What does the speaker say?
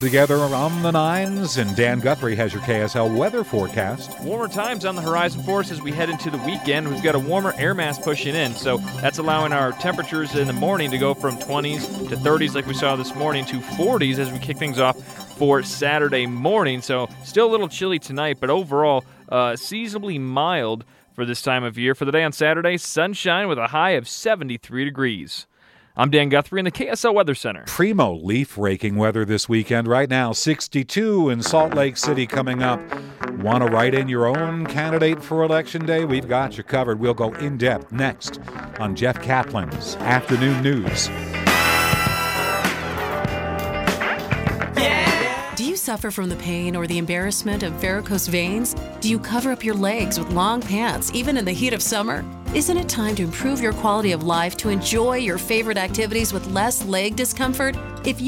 Together on the nines, and Dan Guthrie has your KSL weather forecast. Warmer times on the horizon for us as we head into the weekend. We've got a warmer air mass pushing in, so that's allowing our temperatures in the morning to go from 20s to 30s like we saw this morning to 40s as we kick things off for Saturday morning. So still a little chilly tonight, but overall seasonably mild for this time of year. For the day on Saturday, sunshine with a high of 73 degrees. I'm Dan Guthrie in the KSL Weather Center. Primo leaf raking weather this weekend. Right now, 62 in Salt Lake City coming up. Want to write in your own candidate for Election Day? We've got you covered. We'll go in-depth next on Jeff Kaplan's Afternoon News. Do you suffer from the pain or the embarrassment of varicose veins? Do you cover up your legs with long pants, even in the heat of summer? Isn't it time to improve your quality of life to enjoy your favorite activities with less leg discomfort? If you